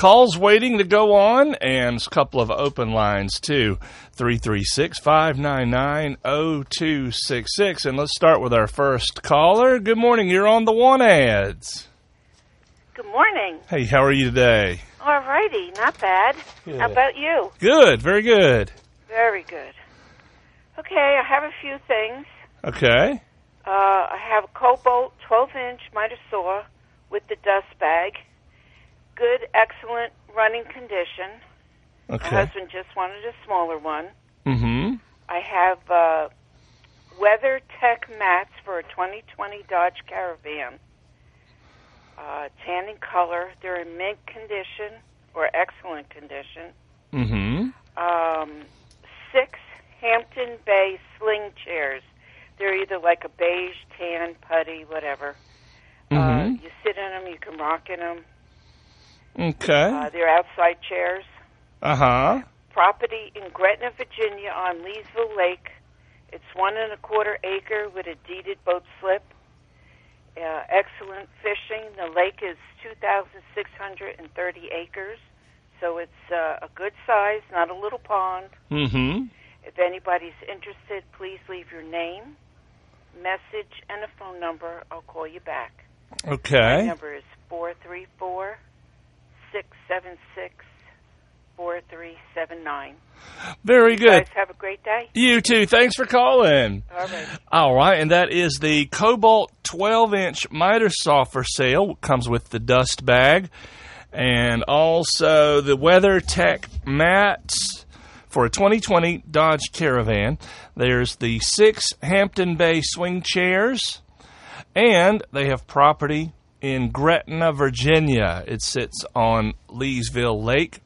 Calls waiting to go on, and a couple of open lines, too. 336-599-0266. And let's start with our first caller. Good morning. You're on the Want Ads. Good morning. Hey, how are you today? All righty. Not bad. Good. How about you? Good. Very good. Very good. Okay, I have a few things. Okay. I have a Cobalt 12-inch miter saw with the dust bag. Good, excellent running condition. Okay. My husband just wanted a smaller one. Mm-hmm. I have WeatherTech mats for a 2020 Dodge Caravan. Tanning color. They're in mint condition or excellent condition. Mm-hmm. 6 Hampton Bay sling chairs. They're either like a beige, tan, putty, whatever. Mm-hmm. You sit in them, you can rock in them. Okay. They're outside chairs. Uh-huh. Property in Gretna, Virginia on Leesville Lake. It's 1.25 acre with a deeded boat slip. Excellent fishing. The lake is 2,630 acres, so it's a good size, not a little pond. Mm-hmm. If anybody's interested, please leave your name, message, and a phone number. I'll call you back. Okay. My number is 434-676-4379. Very good. You guys have a great day. You too. Thanks for calling. All right. All right, and that is the Cobalt 12-inch miter saw for sale. Comes with the dust bag. And also the WeatherTech mats for a 2020 Dodge Caravan. There's the 6 Hampton Bay swing chairs. And they have property in Gretna, Virginia. It sits on Leesville Lake.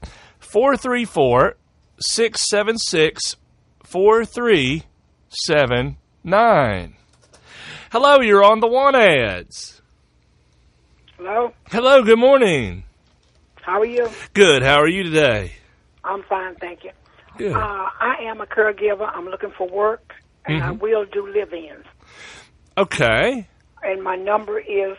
434-676-4379. Hello, you're on the Want Ads. Hello? Hello, good morning. How are you? Good, how are you today? I'm fine, thank you. Good. I am a caregiver. I'm looking for work, and I will do live-ins. Okay. And my number is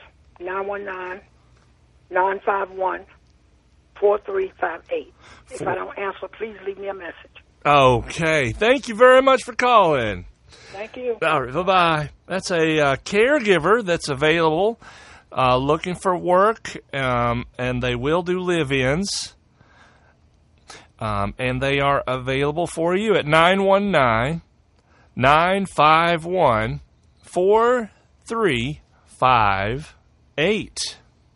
919-951-4358. If I don't answer, please leave me a message. Okay, thank you very much for calling. Thank you. All right, bye-bye. That's a caregiver that's available, looking for work, and they will do live-ins. And they are available for you at 919-951-4358.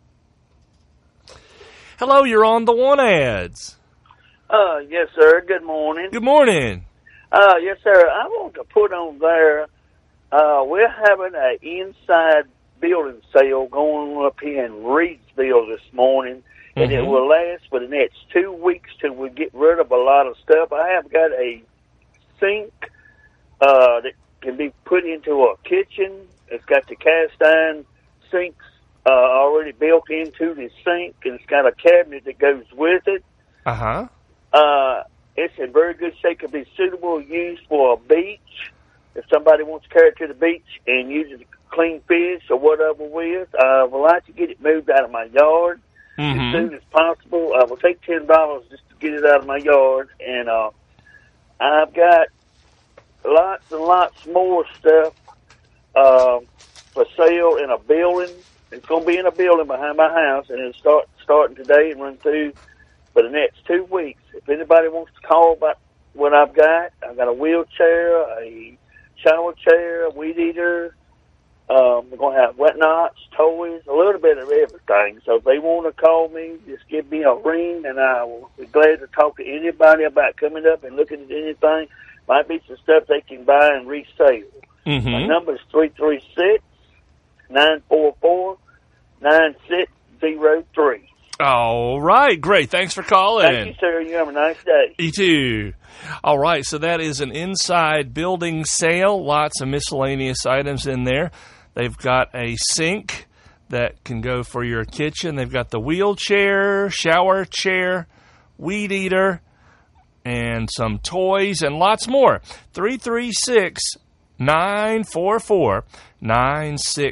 Hello, you're on the Want Ads. Yes, sir. Good morning. Good morning. Yes, sir. I want to put on there, we're having an inside building sale going on up here in Reedsville this morning, and it will last for the next 2 weeks till we get rid of a lot of stuff. I have got a sink that can be put into a kitchen. It's got the cast iron sinks already built into the sink, and it's got a cabinet that goes with it. Uh-huh. It's in very good shape. It can be suitable use for a beach. If somebody wants to carry it to the beach and use it to clean fish or whatever with, I would like to get it moved out of my yard as soon as possible. I will take $10 just to get it out of my yard. And I've got lots and lots more stuff for sale in a building. It's going to be in a building behind my house, and it'll starting today and run through for the next 2 weeks. If anybody wants to call about what I've got a wheelchair, a shower chair, a weed eater. We're going to have whatnots, toys, a little bit of everything. So if they want to call me, just give me a ring, and I will be glad to talk to anybody about coming up and looking at anything. Might be some stuff they can buy and resale. My number is 336-944-9603. All right, great. Thanks for calling. Thank you, sir. You have a nice day. You too. All right, so that is an inside building sale. Lots of miscellaneous items in there. They've got a sink that can go for your kitchen. They've got the wheelchair, shower chair, weed eater, and some toys and lots more.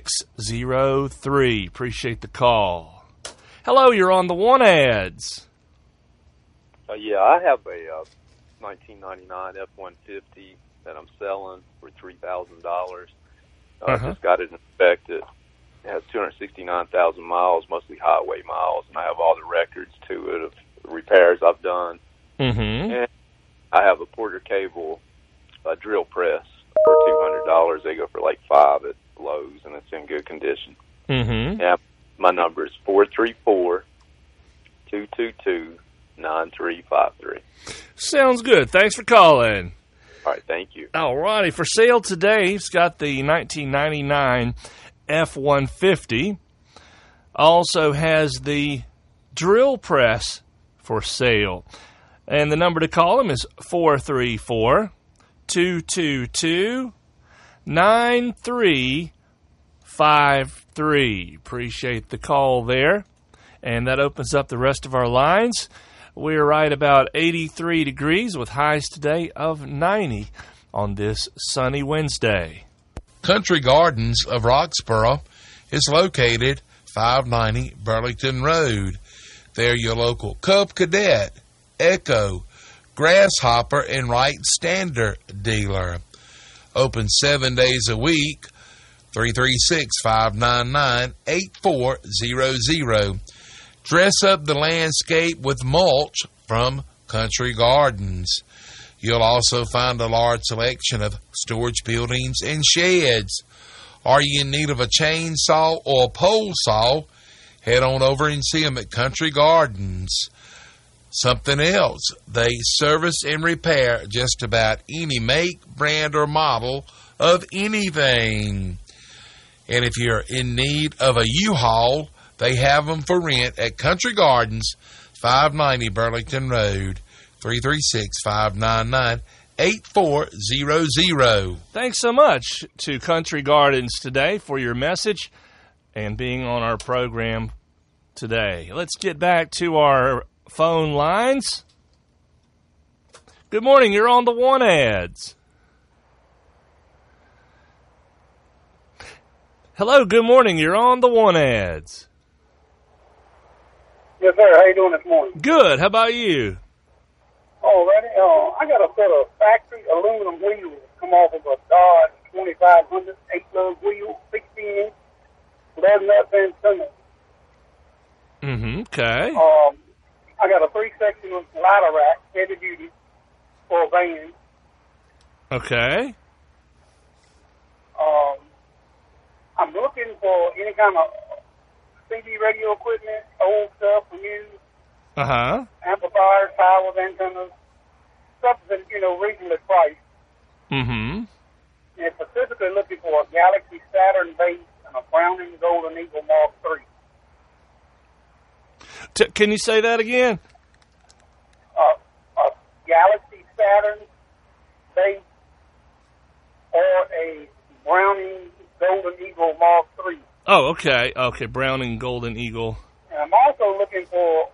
336-944-9603. Appreciate the call. Hello, you're on the Want Ads. Yeah, I have a 1999 F-150 that I'm selling for $3,000. I just got it inspected. It has 269,000 miles, mostly highway miles, and I have all the records to it of the repairs I've done. And I have a Porter Cable drill press for $200. They go for like $5 at Lowe's, and it's in good condition. Yeah, my number is 434-222-9353. Sounds good. Thanks for calling. All right, thank you. All righty. For sale today, he's got the 1999 F-150. Also has the drill press for sale. And the number to call him is 434-222-9353. Appreciate the call there. And that opens up the rest of our lines. We're right about 83 degrees with highs today of 90 on this sunny Wednesday. Country Gardens of Roxborough is located 590 Burlington Road. They're your local Cub Cadet, Echo, Grasshopper, and Wright Standard dealer. Open 7 days a week, 336-599-8400. Dress up the landscape with mulch from Country Gardens. You'll also find a large selection of storage buildings and sheds. Are you in need of a chainsaw or a pole saw? Head on over and see them at Country Gardens. Something else, they service and repair just about any make, brand, or model of anything. And if you're in need of a U-Haul, they have them for rent at Country Gardens, 590 Burlington Road, 336-599-8400. Thanks so much to Country Gardens today for your message and being on our program today. Let's get back to our phone lines. Good morning. You're on the One Ads. Hello. Good morning. You're on the One Ads. Yes, sir. How you doing this morning? Good. How about you? Already. I got a set of factory aluminum wheels come off of a Dodge 2500 8-lug wheel, 16-inch, lead nuts and cement. Okay. I got a 3-section ladder rack, heavy duty, for a van. Okay. I'm looking for any kind of CD radio equipment, old stuff for you. Amplifiers, towers, antennas, stuff that's, reasonably priced. And specifically looking for a Galaxy Saturn base and a Browning Golden Eagle Mark III. Can you say that again? A Galaxy Saturn base or a Browning Golden Eagle Mark III. Oh, okay. Okay, Browning Golden Eagle. And I'm also looking for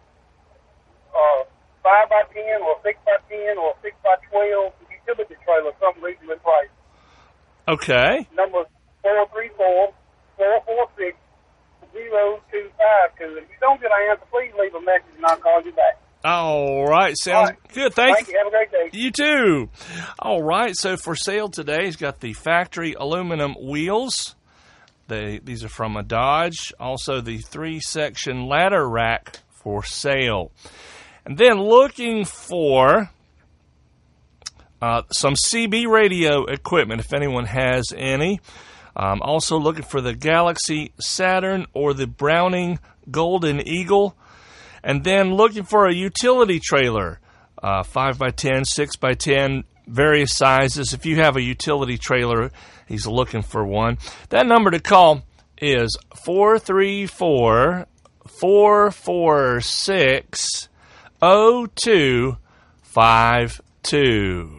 5x10 or 6x10 or 6x12 utility trailer, something reasonably priced. Okay. Number 434-446-0252. If you don't get an answer, please leave a message and I'll call you back. All right. Sounds good. Thank you. Have a great day. You too. All right. So for sale today, he's got the factory aluminum wheels. These are from a Dodge. Also the 3-section ladder rack for sale. And then looking for some CB radio equipment, if anyone has any. Also looking for the Galaxy Saturn or the Browning Golden Eagle. And then looking for a utility trailer, 5x10, 6x10, various sizes. If you have a utility trailer, he's looking for one. That number to call is 434-446-0252.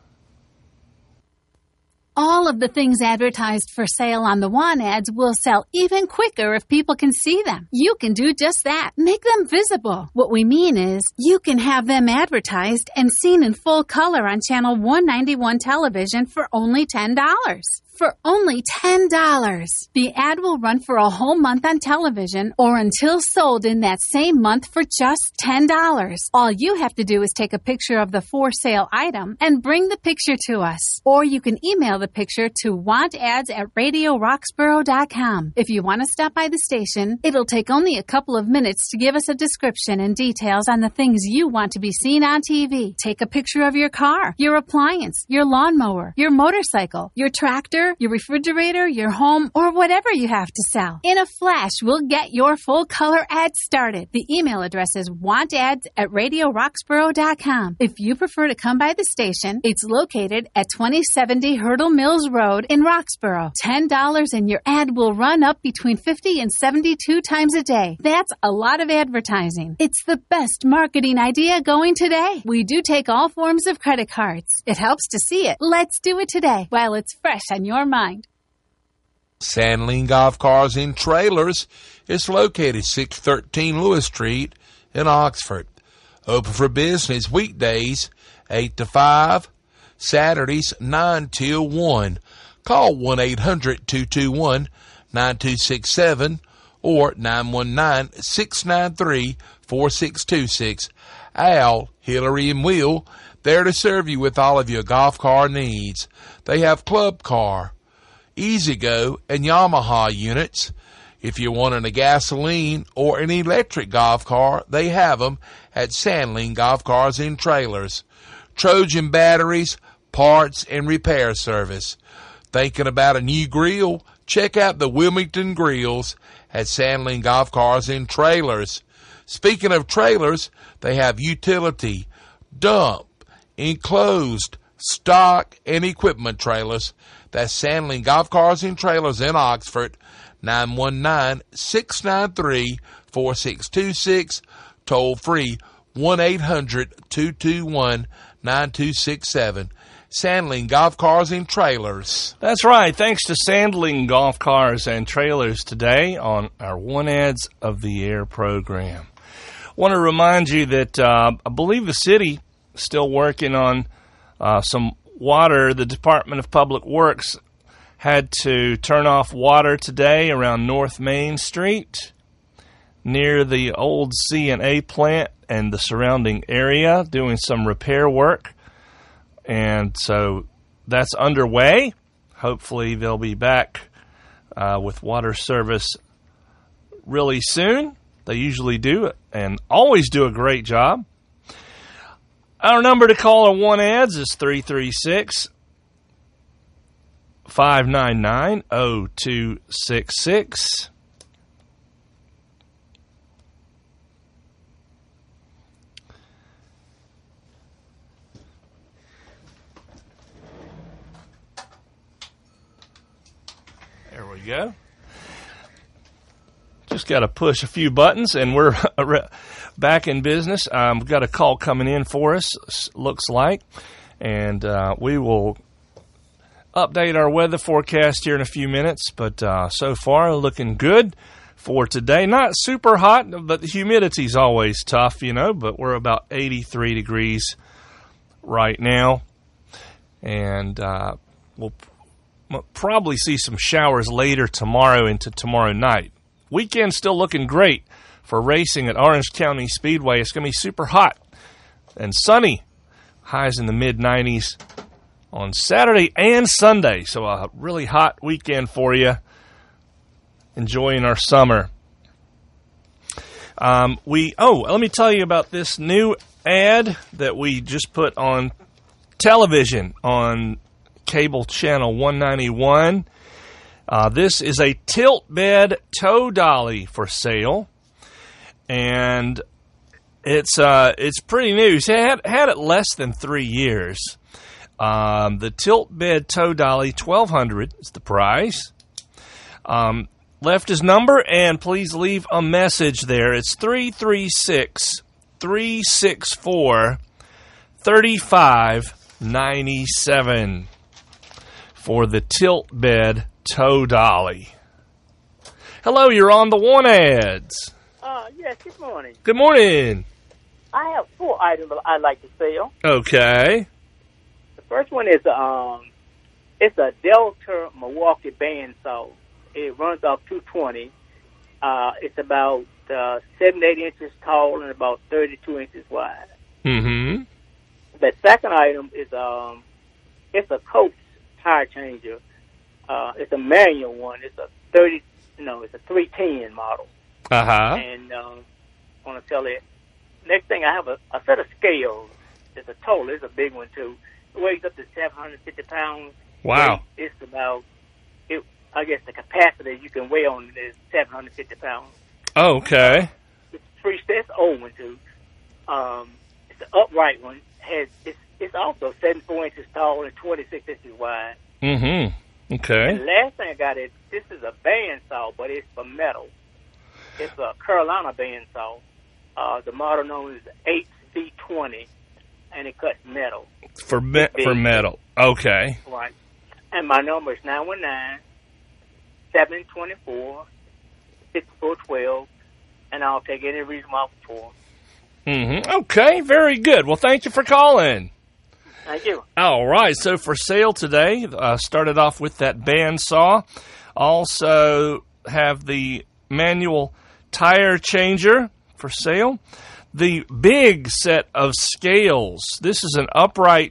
All of the things advertised for sale on the Want ads will sell even quicker if people can see them. You can do just that. Make them visible. What we mean is you can have them advertised and seen in full color on Channel 191 television for only $10. for only $10. The ad will run for a whole month on television or until sold in that same month for just $10. All you have to do is take a picture of the for sale item and bring the picture to us. Or you can email the picture to wantads@radioroxborough.com. If you want to stop by the station, it'll take only a couple of minutes to give us a description and details on the things you want to be seen on TV. Take a picture of your car, your appliance, your lawnmower, your motorcycle, your tractor, your refrigerator, your home, or whatever you have to sell. In a flash, we'll get your full-color ad started. The email address is wantads@radioroxborough.com. If you prefer to come by the station, it's located at 2070 Hurdle Mills Road in Roxborough. $10 and your ad will run up between 50 and 72 times a day. That's a lot of advertising. It's the best marketing idea going today. We do take all forms of credit cards. It helps to see it. Let's do it today while it's fresh on your mind. Sandling Golf Cars and Trailers is located 613 Lewis Street in Oxford. Open for business weekdays 8 to 5, Saturdays 9 till 1. Call 1-800-221-9267 or 919-693-4626. Al, Hillary, and Will, there to serve you with all of your golf car needs. They have Club Car, E-Z-GO, and Yamaha units. If you're wanting a gasoline or an electric golf car, they have them at Sandling Golf Cars and Trailers. Trojan batteries, parts, and repair service. Thinking about a new grill? Check out the Wilmington Grills at Sandling Golf Cars and Trailers. Speaking of trailers, they have utility, dump, enclosed, stock, and equipment trailers. That's Sandling Golf Cars and Trailers in Oxford, 919-693-4626, toll free 1-800-221-9267. Sandling Golf Cars and Trailers. That's right. Thanks to Sandling Golf Cars and Trailers today on our One Ads of the Air program. Want to remind you that I believe the city is still working on some water. The Department of Public Works had to turn off water today around North Main Street near the old C&A plant and the surrounding area, doing some repair work. And so that's underway. Hopefully they'll be back with water service really soon. They usually do and always do a great job. Our number to call on One Ads is 336-599-0266. There we go. Just got to push a few buttons, and we're back in business. We've got a call coming in for us, looks like, and we will update our weather forecast here in a few minutes, but so far looking good for today. Not super hot, but the humidity's always tough, but we're about 83 degrees right now, and we'll probably see some showers later tomorrow into tomorrow night. Weekend still looking great for racing at Orange County Speedway. It's going to be super hot and sunny. Highs in the mid-90s on Saturday and Sunday. So a really hot weekend for you. Enjoying our summer. Let me tell you about this new ad that we just put on television on cable channel 191. This is a tilt bed tow dolly for sale, and it's pretty new. It's had it less than 3 years. The tilt bed tow dolly, $1,200 is the price. Left his number, and please leave a message there. It's 336-364-3597 for the tilt bed tow dolly. Hello, you're on the One Ads. Yes, good morning. Good morning. I have 4 items I'd like to sell. Okay. The first one is It's a Delta Milwaukee bandsaw. It runs off 220. It's about 7 to 8 inches tall and about 32 inches wide. Mm-hmm. The second item is it's a Coates tire changer. It's a manual one. It's a 310 model. Uh-huh. And I want to tell you, next thing I have a set of scales. It's a total. It's a big one too. It weighs up to 750 pounds. Wow. It's about, I guess the capacity you can weigh on it is 750 pounds. Okay. It's an old one too. It's an upright one. It's also 74 inches tall and 26 inches wide. Mm-hmm. Okay. And the last thing I got is, this is a bandsaw, but it's for metal. It's a Carolina bandsaw. The model known as HV20, and it cuts metal. For metal. Okay. Right. And my number is 919-724-6412, and I'll take any reasonable offer for them. Mm-hmm. Okay, very good. Well, thank you for calling. Thank you. All right, so for sale today, started off with that bandsaw. Also have the manual tire changer for sale. The big set of scales. This is an upright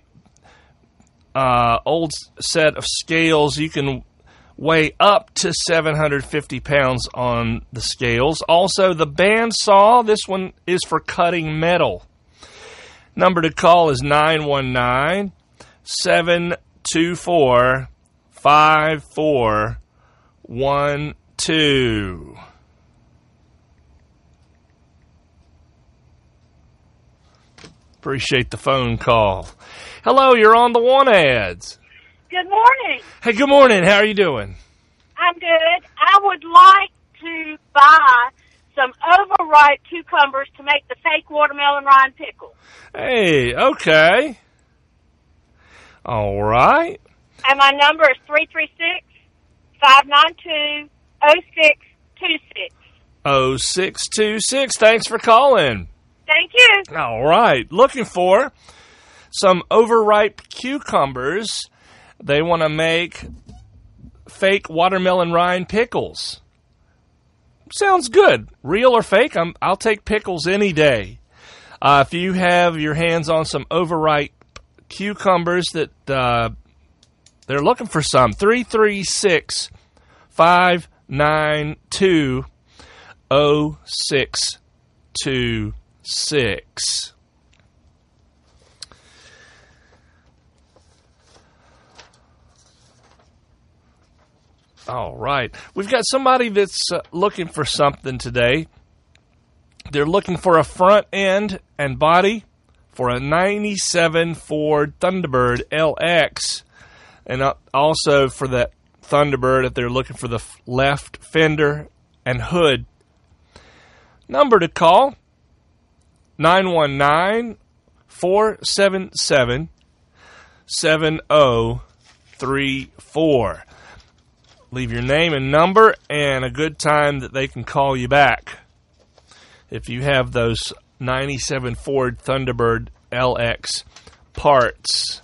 old set of scales. You can weigh up to 750 pounds on the scales. Also, the bandsaw. This one is for cutting metal. Number to call is 919-724-5412. Appreciate the phone call. Hello, you're on the One Ads. Good morning. Hey, good morning. How are you doing? I'm good. I would like to buy some overripe cucumbers to make the fake watermelon rind pickle. Hey, okay. All right. And my number is 336-592-0626. 0626. Thanks for calling. Thank you. All right. Looking for some overripe cucumbers. They want to make fake watermelon rind pickles. Sounds good. Real or fake, I'll take pickles any day. If you have your hands on some overripe cucumbers that they're looking for some, 336-592-0626. All right. We've got somebody that's looking for something today. They're looking for a front end and body for a 97 Ford Thunderbird LX. And also for that Thunderbird if they're looking for the left fender and hood. Number to call, 919-477-7034. Leave your name and number and a good time that they can call you back. If you have those 97 Ford Thunderbird LX parts,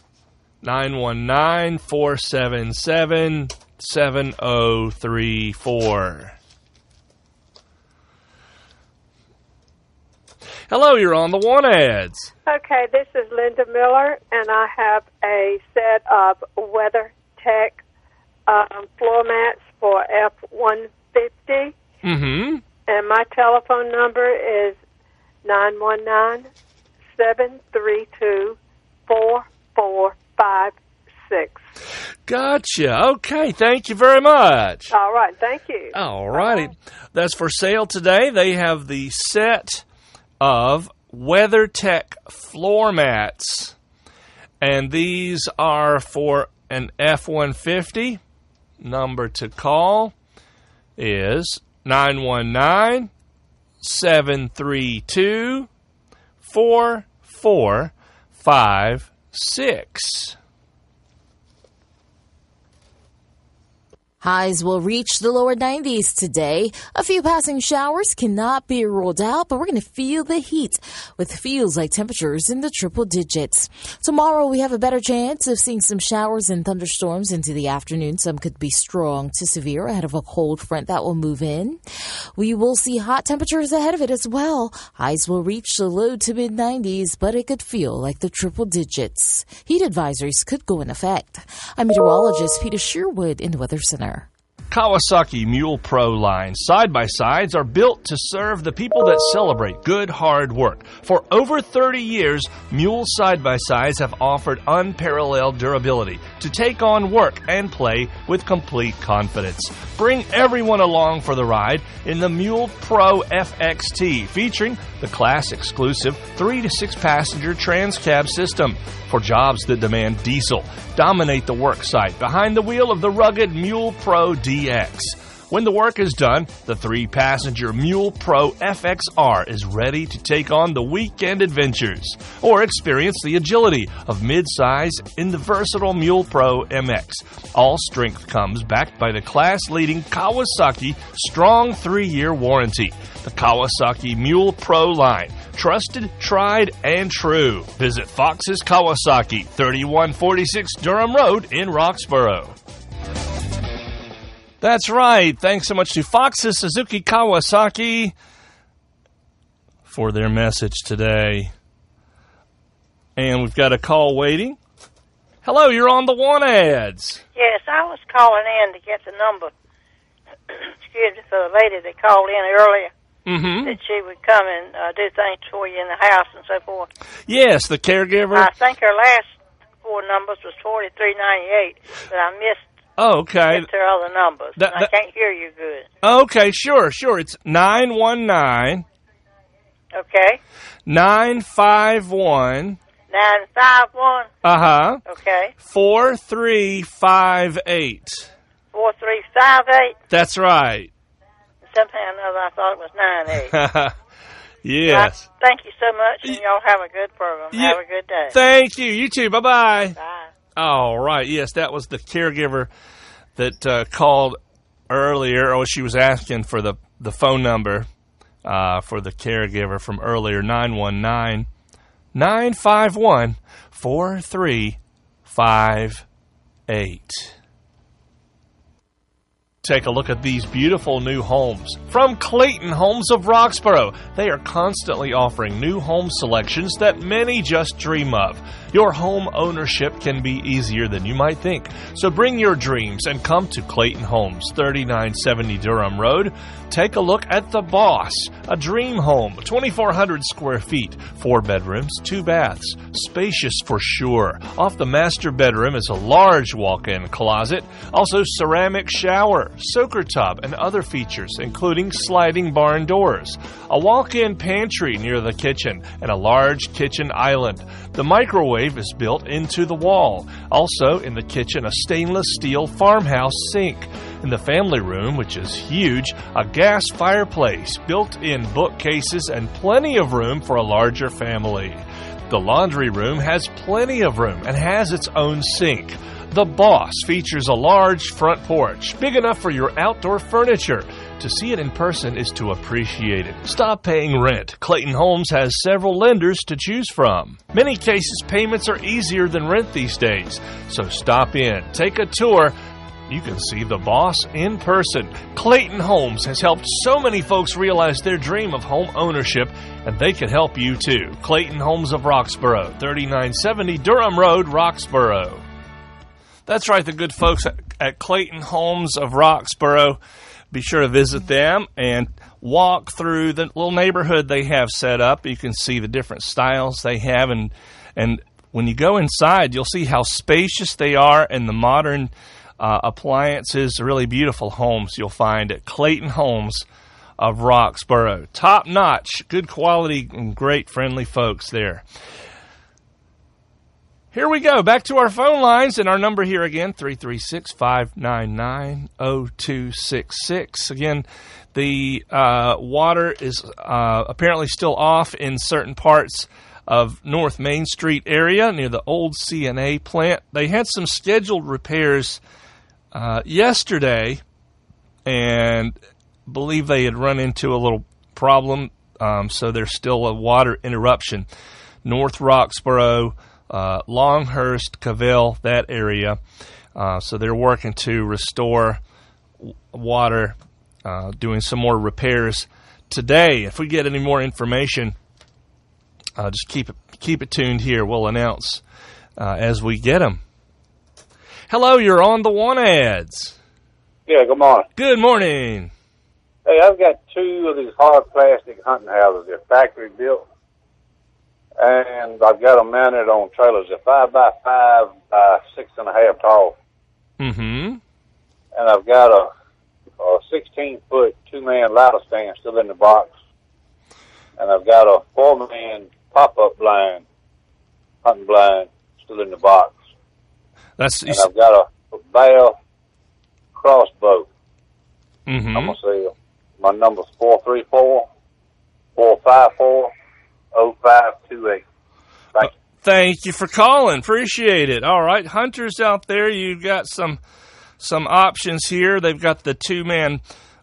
919-477-7034. Hello, you're on the One Ads. Okay, this is Linda Miller, and I have a set of WeatherTech floor mats for F-150. Mm-hmm. And my telephone number is 919-732-4456. Gotcha. Okay, thank you very much. All right, thank you. All righty. That's for sale today. They have the set of WeatherTech floor mats. And these are for an F-150. Number to call is 919-732-4456. Highs will reach the lower 90s today. A few passing showers cannot be ruled out, but we're going to feel the heat with feels like temperatures in the triple digits. Tomorrow, we have a better chance of seeing some showers and thunderstorms into the afternoon. Some could be strong to severe ahead of a cold front that will move in. We will see hot temperatures ahead of it as well. Highs will reach the low to mid 90s, but it could feel like the triple digits. Heat advisories could go in effect. I'm meteorologist Peter Sherwood in the Weather Center. Kawasaki Mule Pro line side-by-sides are built to serve the people that celebrate good, hard work. For over 30 years, Mule side-by-sides have offered unparalleled durability to take on work and play with complete confidence. Bring everyone along for the ride in the Mule Pro FXT, featuring the class-exclusive 3 to 6 passenger trans-cab system. For jobs that demand diesel, dominate the work site behind the wheel of the rugged Mule Pro DX. When the work is done, the 3-passenger Mule Pro FXR is ready to take on the weekend adventures, or experience the agility of mid-size in the versatile Mule Pro MX. All strength comes backed by the class-leading Kawasaki strong 3-year warranty. The Kawasaki Mule Pro line. Trusted, tried, and true. Visit Fox's Kawasaki, 3146 Durham Road in Roxborough. That's right. Thanks so much to Fox's Suzuki Kawasaki for their message today. And we've got a call waiting. Hello, you're on the Want Ads. Yes, I was calling in to get the number. Excuse me, for the lady that called in earlier. Mm-hmm. That she would come and do things for you in the house and so forth. Yes, the caregiver. I think her last 4 numbers was 4398, but I missed okay. her other numbers. I can't hear you good. Okay, sure. It's 919. Okay. 951. 951. Uh-huh. Okay. 4358. 4358. That's right. Somehow or another, I thought it was 98. Yes. Thank you so much, and y'all have a good program. Have a good day. Thank you. You too. Bye-bye. Bye. All right. Yes, that was the caregiver that called earlier. Oh, she was asking for the phone number for the caregiver from earlier, 919-951-4358. Take a look at these beautiful new homes from Clayton Homes of Roxborough. They are constantly offering new home selections that many just dream of. Your home ownership can be easier than you might think. So bring your dreams and come to Clayton Homes, 3970 Durham Road. Take a look at The Boss, a dream home, 2,400 square feet, 4 bedrooms, 2 baths, spacious for sure. Off the master bedroom is a large walk-in closet, also ceramic shower, soaker tub, and other features, including sliding barn doors, a walk-in pantry near the kitchen, and a large kitchen island. The microwave is built into the wall. Also in the kitchen, a stainless steel farmhouse sink. In the family room, which is huge, a gas fireplace, built-in bookcases, and plenty of room for a larger family. The laundry room has plenty of room and has its own sink. The Boss features a large front porch, big enough for your outdoor furniture. To see it in person is to appreciate it. Stop paying rent. Clayton Homes has several lenders to choose from. Many cases, payments are easier than rent these days. So stop in, take a tour. You can see The Boss in person. Clayton Homes has helped so many folks realize their dream of home ownership, and they can help you too. Clayton Homes of Roxborough, 3970 Durham Road, Roxborough. That's right, the good folks at Clayton Homes of Roxborough. Be sure to visit them and walk through the little neighborhood they have set up. You can see the different styles they have, and when you go inside, you'll see how spacious they are and the modern appliances, really beautiful homes you'll find at Clayton Homes of Roxborough. Top notch, good quality, and great friendly folks there. Here we go. Back to our phone lines, and our number here again, 336-599-0266. Again, the water is apparently still off in certain parts of North Main Street area near the old CNA plant. They had some scheduled repairs yesterday and believe they had run into a little problem, so there's still a water interruption. North Roxborough, Longhurst, Cavell, that area. So they're working to restore water, doing some more repairs today. If we get any more information, just keep it tuned here. We'll announce as we get them. Hello, you're on the Want Ads. Yeah, good morning. Good morning. Hey, I've got 2 of these hard plastic hunting houses. They're factory built, and I've got them mounted on trailers. They're 5x5 by 6.5 tall. Mm-hmm. And I've got a 16-foot 2-man ladder stand still in the box, and I've got a 4-man pop-up blind, hunting blind, still in the box. And I've got a Bell crossbow. Mm-hmm. I'm going to say my number's 434-454-0528. Thank you for calling. Appreciate it. All right, hunters out there, you've got some options here. They've got the 2-man,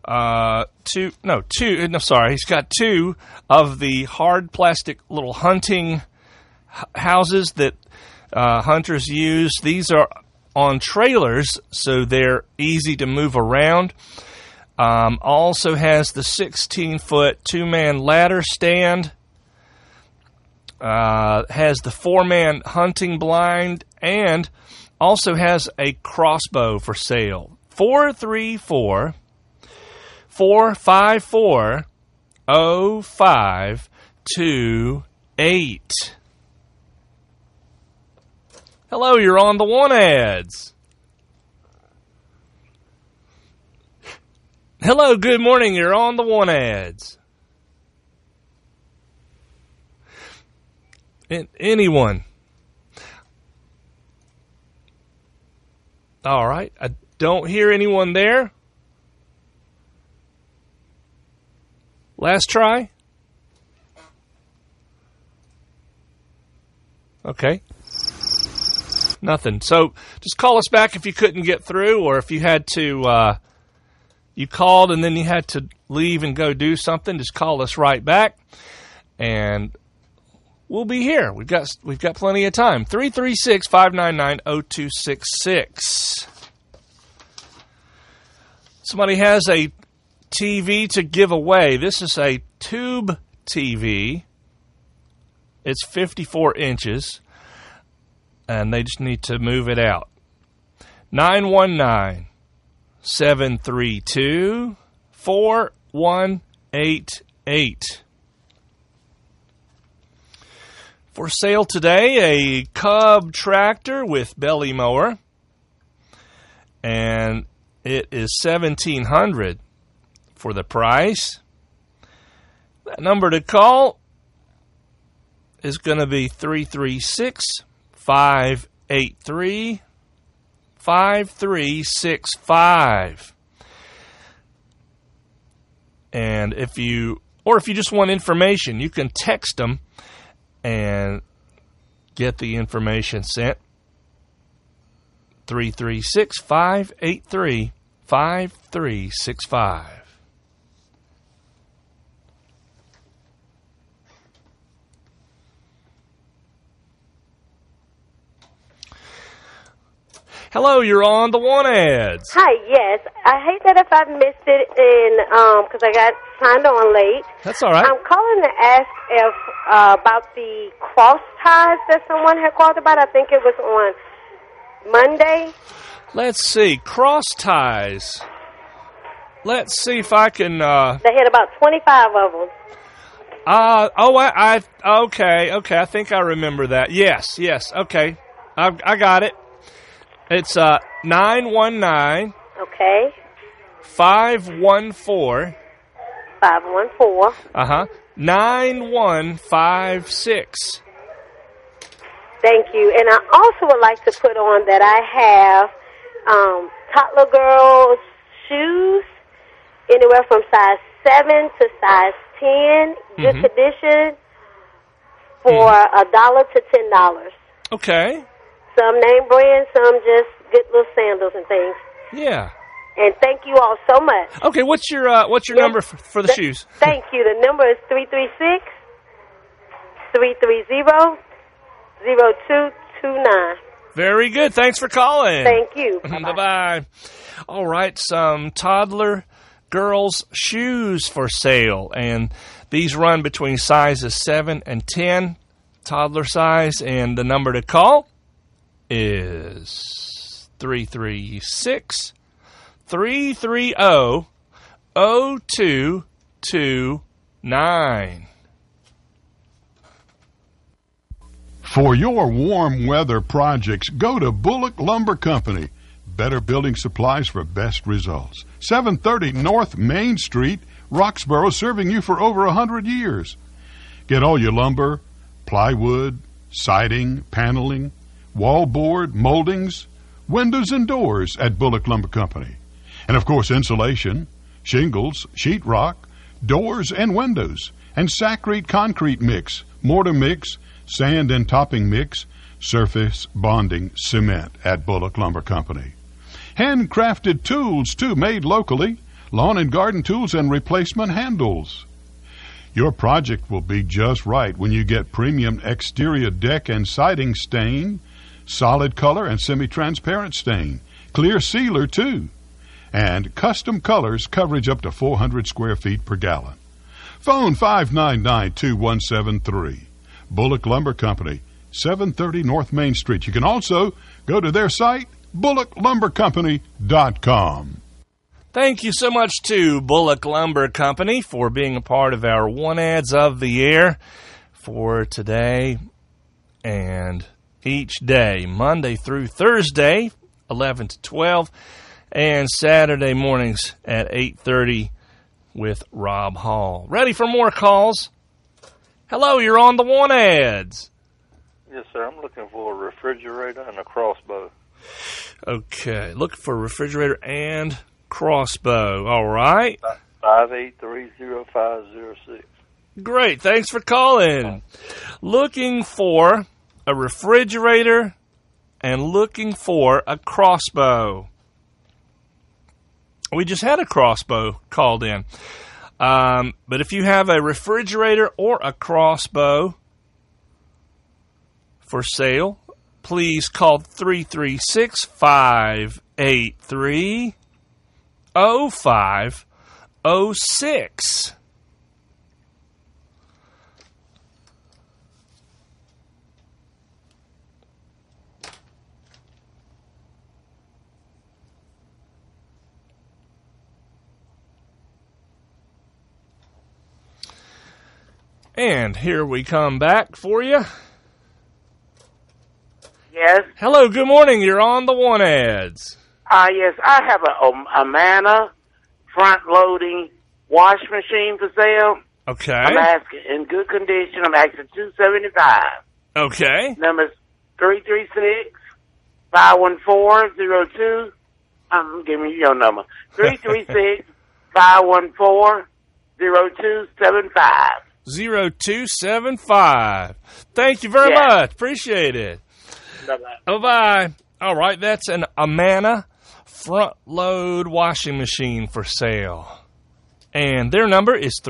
he's got 2 of the hard plastic little hunting houses that hunters use. These are on trailers, so they're easy to move around. Also has the 16-foot 2-man ladder stand. Has the 4-man hunting blind, and also has a crossbow for sale. 434-454-0528. Hello, you're on the Want Ads. Hello, good morning, you're on the Want Ads. Anyone? All right. I don't hear anyone there. Last try. Okay. Nothing. So just call us back if you couldn't get through, or if you had to, you called and then you had to leave and go do something, just call us right back. And we'll be here. We've got plenty of time. 336-599-0266. Somebody has a TV to give away. This is a tube TV. It's 54 inches, and they just need to move it out. 919-732-4188. For sale today, a Cub tractor with belly mower, and it is $1,700 for the price. That number to call is going to be 336-583-5365. And if you just want information, you can text them and get the information sent. 336-583-5365. Hello, you're on the Want Ads. Hi, yes. I hate that if I missed it because I got signed on late. That's all right. I'm calling to ask if about the cross ties that someone had called about. I think it was on Monday. Let's see. Cross ties. Let's see if I can... They had about 25 of them. Okay. I think I remember that. Yes. Okay. I got it. It's 919. Okay. 514. 514. 9156. Thank you. And I also would like to put on that I have toddler girls' shoes, anywhere from size 7 to size 10, good condition, for $1 to $10. Okay. Some name brand, some just good little sandals and things. Yeah. And thank you all so much. Okay, what's your number for the shoes? Thank you. The number is 336-330-0229. Very good. Thanks for calling. Thank you. Bye-bye. All right, some toddler girls' shoes for sale, and these run between sizes 7 and 10, toddler size, and the number to call is 336-330-0229. For your warm weather projects, go to Bullock Lumber Company. Better building supplies for best results. 730 North Main Street, Roxborough, serving you for over 100 years. Get all your lumber, plywood, siding, paneling, wallboard, moldings, windows and doors at Bullock Lumber Company. And of course, insulation, shingles, sheetrock, doors and windows, and Sakrete concrete mix, mortar mix, sand and topping mix, surface bonding cement at Bullock Lumber Company. Handcrafted tools, too, made locally, lawn and garden tools and replacement handles. Your project will be just right when you get premium exterior deck and siding stain, solid color and semi-transparent stain, clear sealer, too, and custom colors, coverage up to 400 square feet per gallon. Phone 599-2173. Bullock Lumber Company, 730 North Main Street. You can also go to their site, bullockLumberCompany.com. Thank you so much to Bullock Lumber Company for being a part of our One Ads of the Year for today and each day, Monday through Thursday, 11 to 12, and Saturday mornings at 8:30 with Rob Hall. Ready for more calls? Hello, you're on the One Ads. Yes, sir. I'm looking for a refrigerator and a crossbow. Okay, looking for a refrigerator and crossbow. All right. 5830506. Great. Thanks for calling. Looking for a refrigerator and looking for a crossbow. We just had a crossbow called in. But if you have a refrigerator or a crossbow for sale, please call 336-583-0506. And here we come back for you. Yes. Hello, good morning. You're on the One Ads. Yes, I have a Manna front-loading wash machine for sale. Okay. I'm asking in good condition. I'm asking $275. Okay. Number's 336-514-02. Give me your number. 336-514-0275. 0275. Thank you very much. Appreciate it. Bye-bye. Bye-bye. All right, that's an Amana front-load washing machine for sale. And their number is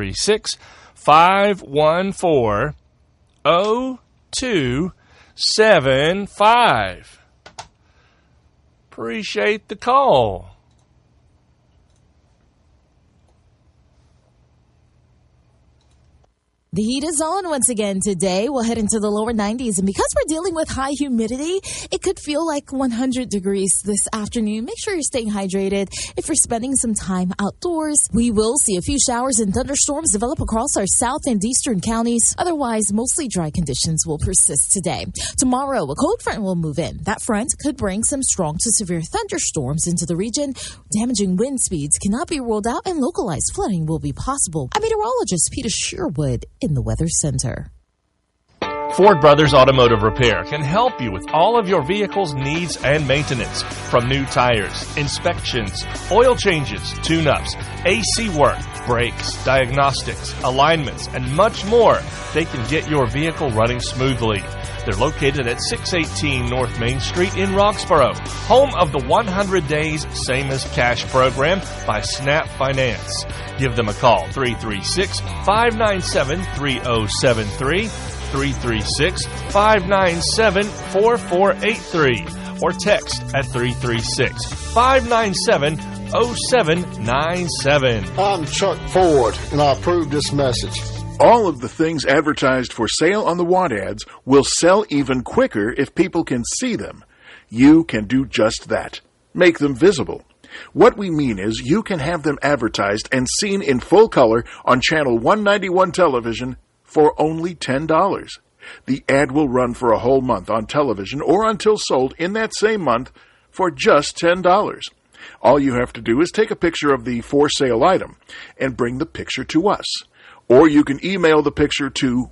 336-514-0275. Appreciate the call. The heat is on once again today. We'll head into the lower 90s. And because we're dealing with high humidity, it could feel like 100 degrees this afternoon. Make sure you're staying hydrated if you're spending some time outdoors. We will see a few showers and thunderstorms develop across our south and eastern counties. Otherwise, mostly dry conditions will persist today. Tomorrow, a cold front will move in. That front could bring some strong to severe thunderstorms into the region. Damaging wind speeds cannot be ruled out and localized flooding will be possible. I'm meteorologist Peter Sherwood in the Weather Center. Ford Brothers Automotive Repair can help you with all of your vehicle's needs and maintenance, from new tires, inspections, oil changes, tune-ups, AC work, brakes, diagnostics, alignments, and much more. They can get your vehicle running smoothly. They're located at 618 North Main Street in Roxborough, home of the 100 Days Same as Cash program by Snap Finance. Give them a call, 336-597-3073, 336-597-4483, or text at 336-597-0797. I'm Chuck Ford, and I approve this message. All of the things advertised for sale on the want ads will sell even quicker if people can see them. You can do just that. Make them visible. What we mean is you can have them advertised and seen in full color on Channel 191 television for only $10. The ad will run for a whole month on television or until sold in that same month for just $10. All you have to do is take a picture of the for sale item and bring the picture to us. Or you can email the picture to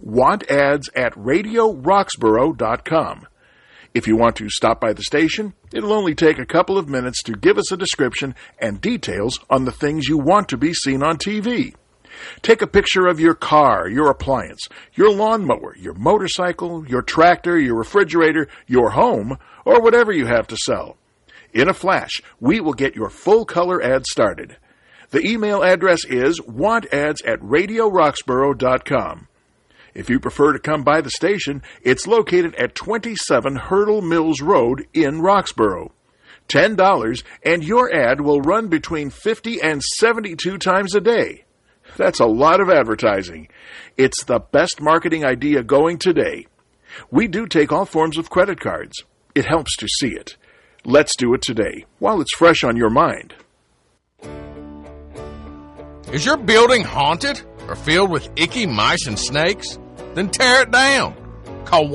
wantads@radioroxborough.com. If you want to stop by the station, it'll only take a couple of minutes to give us a description and details on the things you want to be seen on TV. Take a picture of your car, your appliance, your lawnmower, your motorcycle, your tractor, your refrigerator, your home, or whatever you have to sell. In a flash, we will get your full-color ad started. The email address is wantads@radioroxborough.com. If you prefer to come by the station, it's located at 27 Hurdle Mills Road in Roxborough. $10, and your ad will run between 50 and 72 times a day. That's a lot of advertising. It's the best marketing idea going today. We do take all forms of credit cards. It helps to see it. Let's do it today, while it's fresh on your mind. Is your building haunted or filled with icky mice and snakes? Then tear it down. Call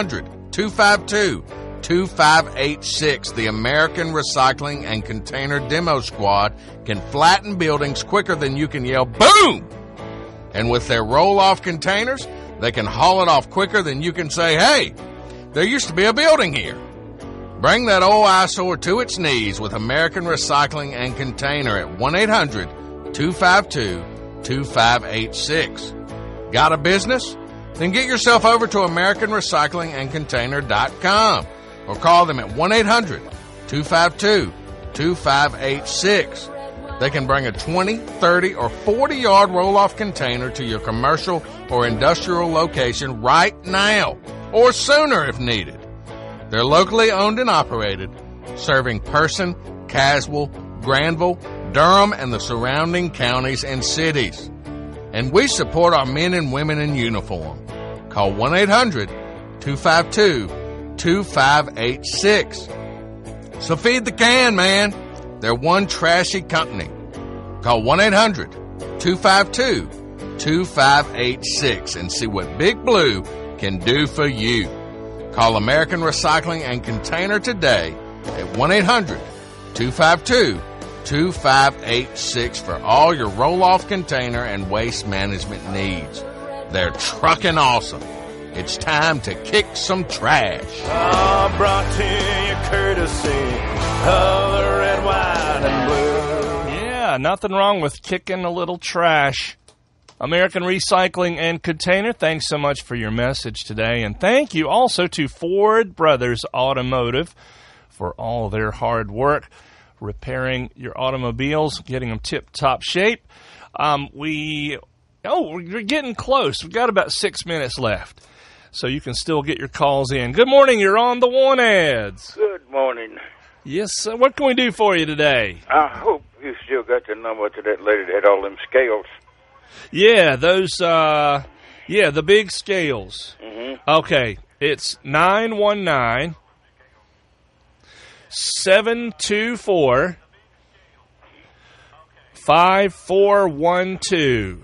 1-800-252-2586. The American Recycling and Container Demo Squad can flatten buildings quicker than you can yell, boom! And with their roll-off containers, they can haul it off quicker than you can say, hey, there used to be a building here. Bring that old eyesore to its knees with American Recycling and Container at 1-800-252-2586. Got a business? Then get yourself over to AmericanRecyclingAndContainer.com or call them at 1-800-252-2586. They can bring a 20, 30, or 40-yard roll-off container to your commercial or industrial location right now, or sooner if needed. They're locally owned and operated, serving Person, Caswell, Granville, Durham, and the surrounding counties and cities. And we support our men and women in uniform. Call 1-800-252-2586. So feed the can, man. They're one trashy company. Call 1-800-252-2586 and see what Big Blue can do for you. Call American Recycling and Container today at 1-800-252-2586 for all your roll-off container and waste management needs. They're trucking awesome. It's time to kick some trash. Brought to you courtesy of the red, white, and blue. Yeah, nothing wrong with kicking a little trash. American Recycling and Container, thanks so much for your message today. And thank you also to Ford Brothers Automotive for all their hard work repairing your automobiles, getting them tip-top shape. We're getting close. We've got about 6 minutes left, so you can still get your calls in. Good morning. You're on the Want Ads. Good morning. Yes, sir. What can we do for you today? I hope you still got the number to that lady that had all them scales. Yeah, those, the big scales. Mm-hmm. Okay, it's 919 724 5412.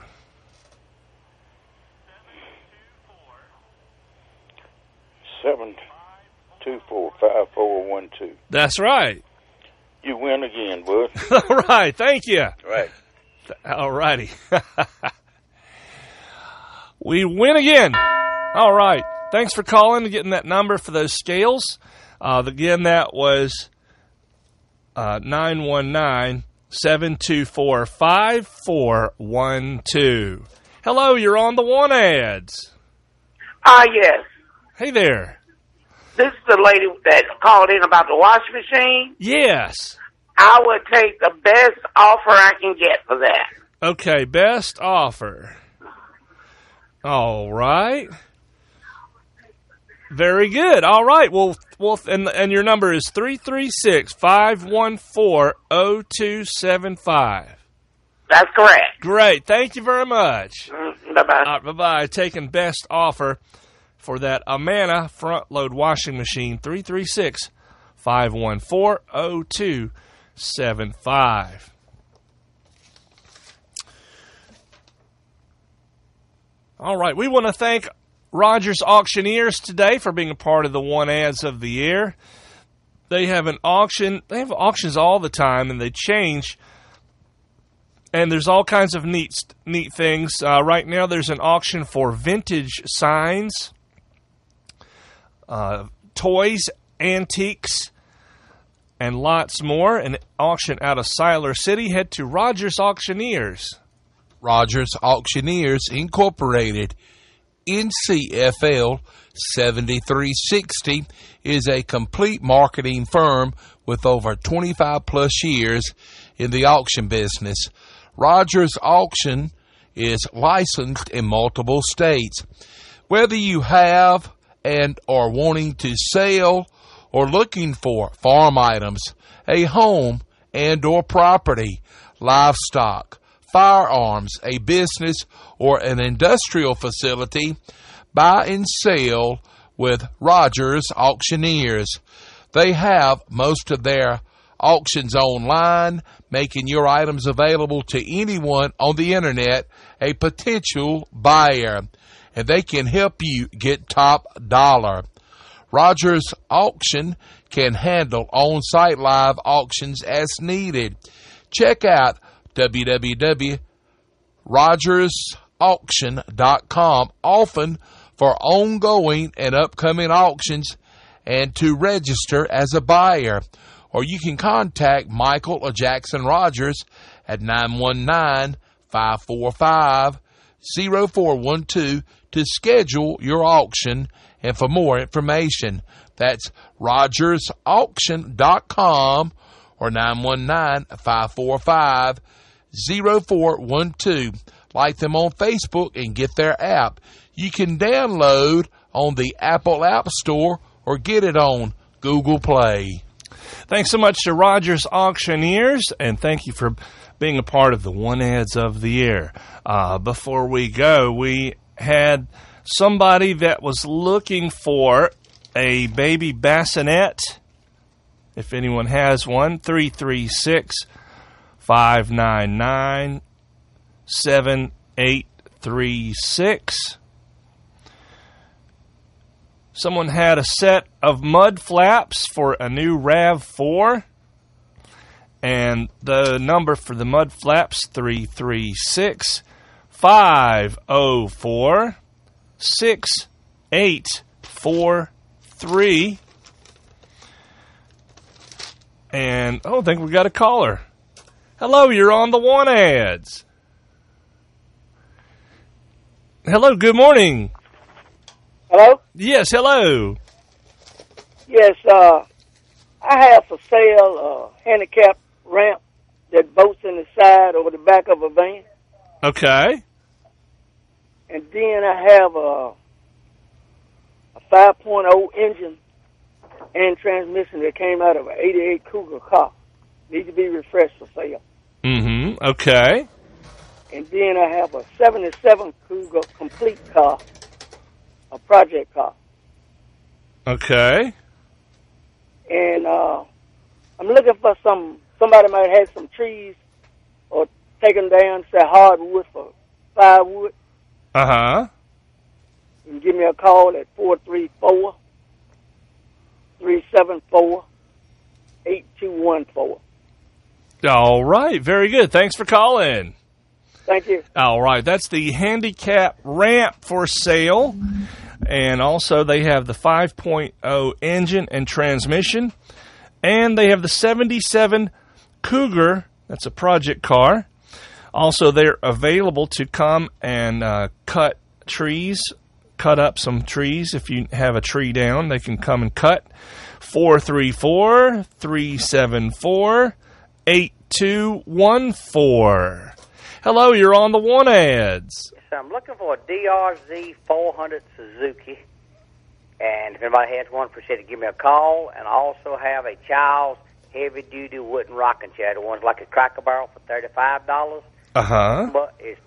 That's right. You win again, bud. All right, thank you. Right. All righty. We win again. All right. Thanks for calling and getting that number for those scales. Again, that was 919-724-5412. Hello, you're on the Want Ads. Yes. Hey there. This is the lady that called in about the washing machine. Yes. I would take the best offer I can get for that. Okay, best offer. All right. Very good. All right. Well, and your number is 336-514-0275. That's correct. Great. Thank you very much. Bye-bye. Bye-bye. Taking best offer for that Amana front-load washing machine, 336-514-0275. All right. We want to thank Rogers Auctioneers today for being a part of the Want Ads of the Year. They have an auction. They have auctions all the time, and they change. And there's all kinds of neat things. Right now, there's an auction for vintage signs, toys, antiques, and lots more. An auction out of Siler City. Head to Rogers Auctioneers. Rogers Auctioneers Incorporated. NCFL 7360 is a complete marketing firm with over 25 plus years in the auction business. Rogers Auction is licensed in multiple states. Whether you have and are wanting to sell or looking for farm items, a home and or property, livestock, firearms, a business, or an industrial facility, buy and sell with Rogers Auctioneers. They have most of their auctions online, making your items available to anyone on the internet, a potential buyer, and they can help you get top dollar. Rogers Auction can handle on-site live auctions as needed. Check out www.rogersauction.com often for ongoing and upcoming auctions and to register as a buyer. Or you can contact Michael or Jackson Rogers at 919-545-0412 to schedule your auction and for more information. That's rogersauction.com or 919-545-0412. Like them on Facebook and get their app. You can download on the Apple App Store or get it on Google Play. Thanks so much to Rogers Auctioneers, and thank you for being a part of the Want Ads of the Year. Before we go, we had somebody that was looking for a baby bassinet. If anyone has one, 336-599-7836. Someone had a set of mud flaps for a new RAV4. And the number for the mud flaps, 336-504-6843. And I think we got a caller. Hello, you're on the Want Ads. Hello, good morning. Hello? Yes, hello. Yes, I have for sale a handicap ramp that bolts in the side over the back of a van. Okay. And then I have a 5.0 engine and transmission that came out of an 88 Cougar car. Needs to be refreshed for sale. Mm-hmm. Okay. And then I have a 77 Cougar complete car, a project car. Okay. And I'm looking for somebody might have some trees or take them down, say hardwood for firewood. Uh-huh. You can give me a call at 434-374-8214. All right. Very good. Thanks for calling. Thank you. All right. That's the handicap ramp for sale. And also they have the 5.0 engine and transmission. And they have the 77 Cougar. That's a project car. Also, they're available to come and cut up some trees. If you have a tree down, they can come and cut. 434-374-8214. Hello, you're on the Want Ads. So I'm looking for a DRZ 400 Suzuki. And if anybody has one, appreciate it, give me a call. And I also have a child's heavy-duty wooden rocking chair. The one's like a Cracker Barrel for $35. Uh-huh. But it's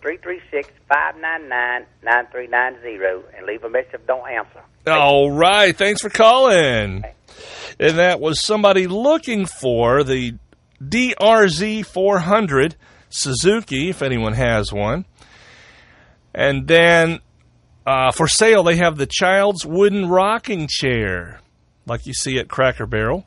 336-599-9390. And leave a message if I don't answer. All right. Thanks for calling. And that was somebody looking for the DRZ 400 Suzuki, if anyone has one. And then for sale, they have the child's wooden rocking chair, like you see at Cracker Barrel.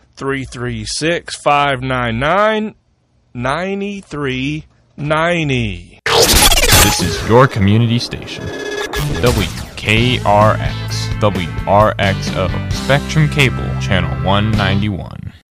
336-599-9390. This is your community station. WKRX, WRXO, Spectrum Cable, Channel 191.